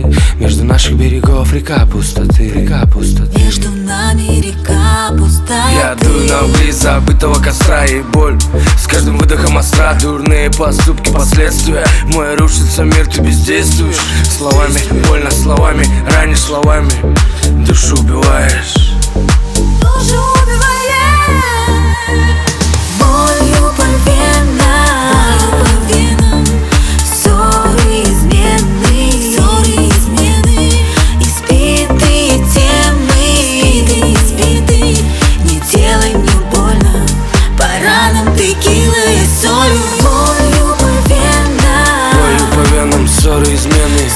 Между наших берегов река пустоты, река пустоты. Между нами река пустая. Я дую на угли забытого костра, и боль с каждым выдохом остра. Дурные поступки, последствия. Мой рушится мир, ты бездействуешь. Словами больно, словами ранишь, словами душу убиваешь. Душу убиваешь. Болью по венам, ссоры, измены, избитые темы, не делай мне больно, по ранам текилой и солью. Болью по венам, ссоры, измены,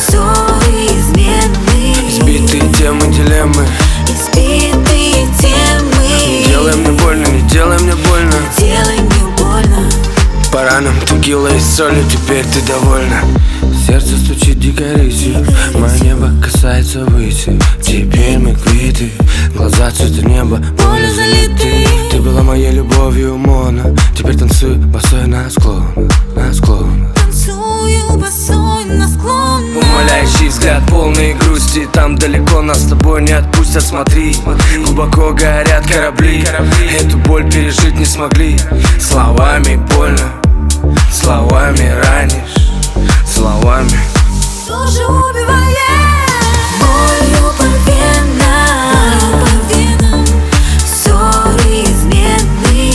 избитые темы, дилеммы, избитые темы. Не делай мне больно, не делай мне больно, делай мне больно. по ранам текила и солью, теперь ты довольна. Сердце стучит дико рысью, мое небо касается выси. Теперь мы квиты, глаза цвета неба, болью залиты. Ты была моей любовью, Мона, теперь танцуй босой на склонах, на склонах. Танцую босой на склонах. Умоляющий взгляд, полный грусти. Там далеко нас с тобой не отпустят, смотри. Глубоко горят корабли, эту боль пережить не смогли. Словами больно, словами ранишь, словами Душу убиваешь. Болью по венам, ссоры, измены,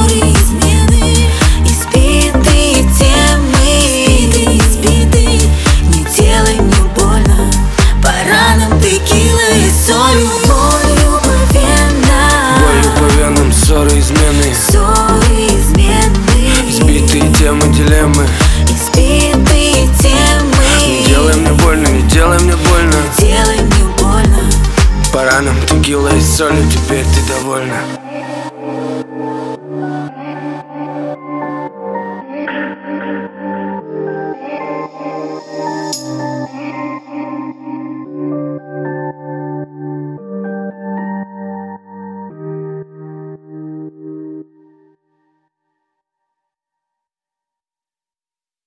избитые темы, не делай мне больно, по ранам текилой и солью. Болью по венам, ссоры, измены, избитые темы, дилеммы, избитые темы. Не делай мне больно, не делай мне больно, делай мне больно. по ранам текила и солью, теперь ты довольна.